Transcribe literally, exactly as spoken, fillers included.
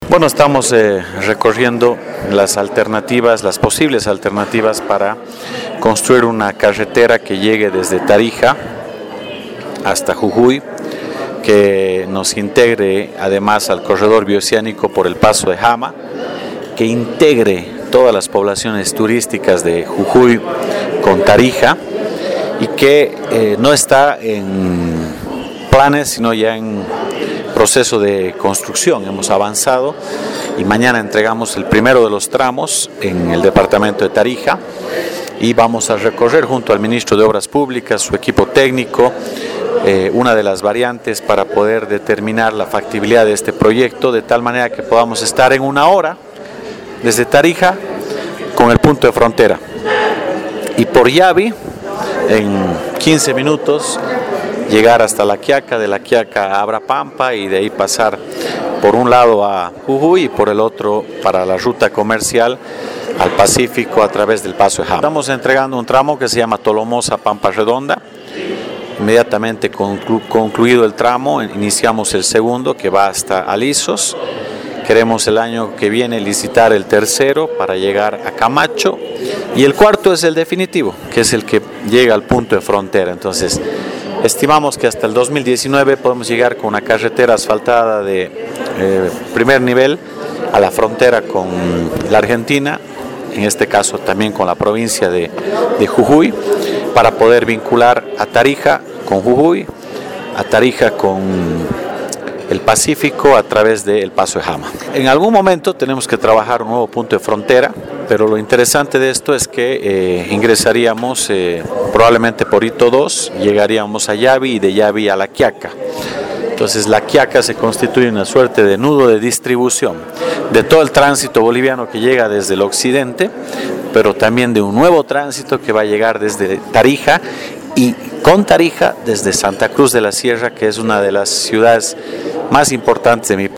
Bueno, estamos eh, recorriendo las alternativas, las posibles alternativas para construir una carretera que llegue desde Tarija hasta Jujuy, que nos integre además al corredor bioceánico por el paso de Jama, que integre todas las poblaciones turísticas de Jujuy con Tarija y que eh, no está en planes, sino ya en proceso de construcción. Hemos avanzado y mañana entregamos el primero de los tramos en el departamento de Tarija y vamos a recorrer junto al ministro de Obras Públicas, su equipo técnico, eh, una de las variantes para poder determinar la factibilidad de este proyecto, de tal manera que podamos estar en una hora desde Tarija con el punto de frontera y por Yavi en quince minutos llegar hasta La Quiaca, de La Quiaca a Abrapampa y de ahí pasar por un lado a Jujuy y por el otro para la ruta comercial al Pacífico a través del Paso de Jama. Estamos entregando un tramo que se llama Tolomosa-Pampa Redonda. Inmediatamente conclu concluido el tramo, iniciamos el segundo que va hasta Alisos. Queremos el año que viene licitar el tercero para llegar a Camacho y el cuarto es el definitivo, que es el que llega al punto de frontera. Entonces, estimamos que hasta el dos mil diecinueve podemos llegar con una carretera asfaltada de eh, primer nivel a la frontera con la Argentina, en este caso también con la provincia de, de Jujuy, para poder vincular a Tarija con Jujuy, a Tarija con el Pacífico a través del Paso de Jama. En algún momento tenemos que trabajar un nuevo punto de frontera, pero lo interesante de esto es que eh, ingresaríamos eh, probablemente por Hito dos, llegaríamos a Yavi y de Yavi a La Quiaca. Entonces La Quiaca se constituye una suerte de nudo de distribución de todo el tránsito boliviano que llega desde el occidente, pero también de un nuevo tránsito que va a llegar desde Tarija y con Tarija desde Santa Cruz de la Sierra, que es una de las ciudades más importantes de mi país.